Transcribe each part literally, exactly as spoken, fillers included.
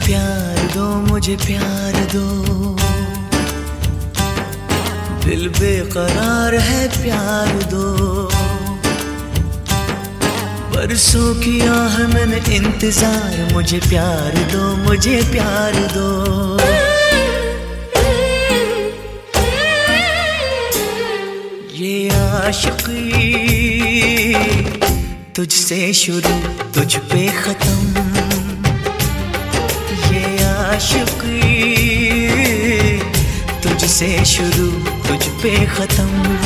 प्यार दो, मुझे प्यार दो, दिल बेकरार है, प्यार दो। बरसों किया है मैंने इंतजार, मुझे प्यार दो, मुझे प्यार दो। ये आशिकी तुझसे शुरू, तुझ पे खत्म। ये आशिकी तुझसे शुरू, तुझ पे खत्म।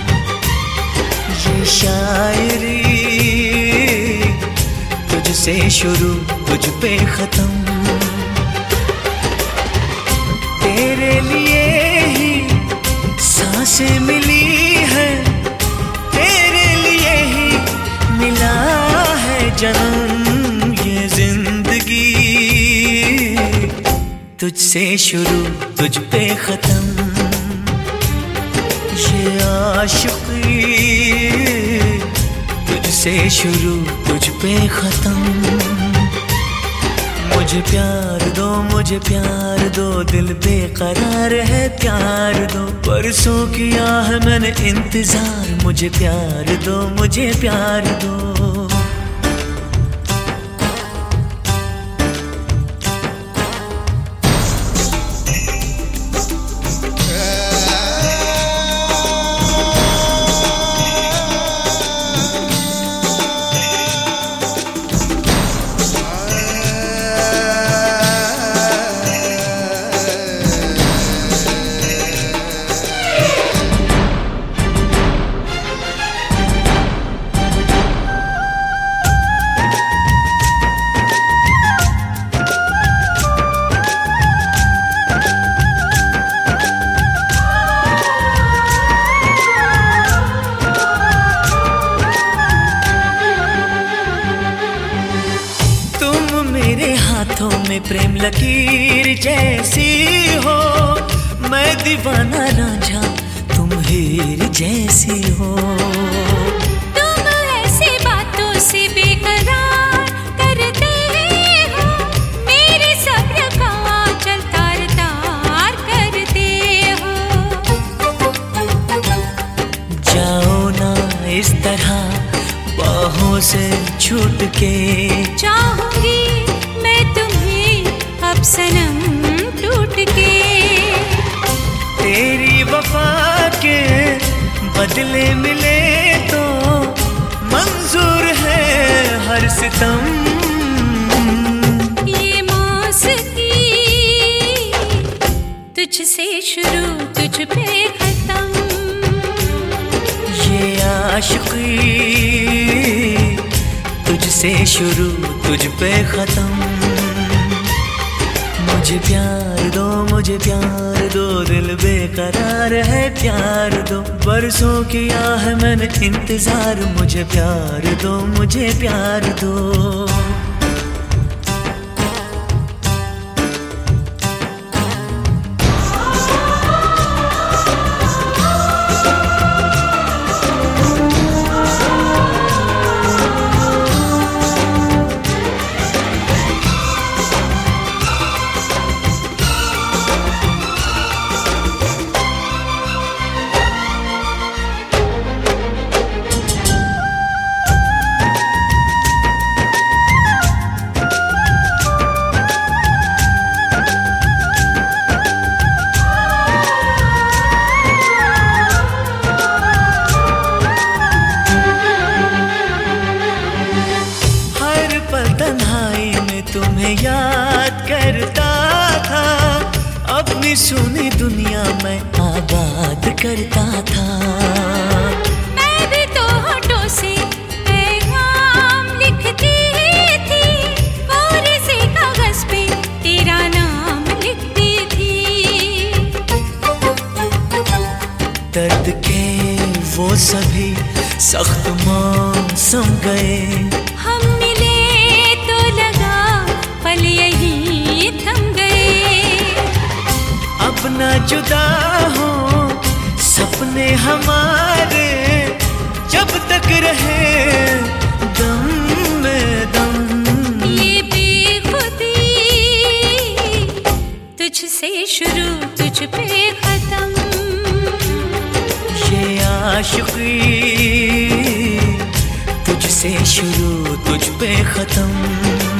ये शायरी तुझसे शुरू, तुझ पे खत्म। तेरे लिए ही सांसें मिली है, तेरे लिए ही मिला है जन्म। ये जिंदगी तुझसे शुरू, तुझ पे खत्म। ये आशिकी तुझसे शुरू, तुझ पे खत्म। मुझे प्यार दो, मुझे प्यार दो, दिल बेकरार है, प्यार दो। बरसों किया है मैंने इंतजार, मुझे प्यार दो, मुझे प्यार दो। मेरे हाथों में प्रेम लकीर जैसी हो, मैं दीवाना रांझा, तुम हीर जैसी हो। तुम ऐसी बातों से बेकरार करते हो, मेरे सब्र का आंचल तार तार करते हो। जाओ ना इस तरह बाहों से छूट के, चाहूंगी मैं तुम्हें अब सनम टूट के। तेरी वफा के बदले मिले तो मंजूर है हर सितम। ये मौसकी तुझसे शुरू, तुझ पे खत्म। ये आशिकी तुझसे शुरू, तुझ पे खत्म। मुझे प्यार दो, मुझे प्यार दो, दिल बेकरार है, प्यार दो। बरसों किया है मैंने इंतजार, मुझे प्यार दो, मुझे प्यार दो। तन्हाई में तुम्हें याद करता था, अपनी सुनी दुनिया में आबाद करता था। मैं भी तो होठों से पैगाम लिखती थी, और से कागज पे तेरा नाम लिखती थी। दर्द के वो सभी सख्त मौसम गए, हम मिले तो लगा पल यही थम गए। अब ना जुदा हो सपने हमारे, जब तक रहे दम में दम। ये बेखुदी शुरू तुझ पे खत्म। ये आशिकी तुझसे शुरू तुझ पे खत्म।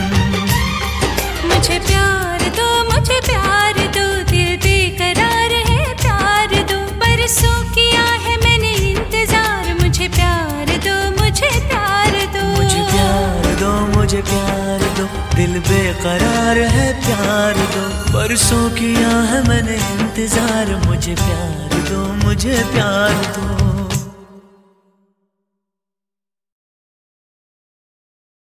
मुझे प्यार दो, मुझे प्यार दो, दिल बेकरार है प्यार दो। बरसों किया है मैंने इंतजार, मुझे प्यार दो, मुझे प्यार दो। मुझे प्यार दो, मुझे प्यार दो, दिल बेकरार है प्यार दो। बरसों किया है मैंने इंतजार, मुझे प्यार दो, मुझे प्यार दो।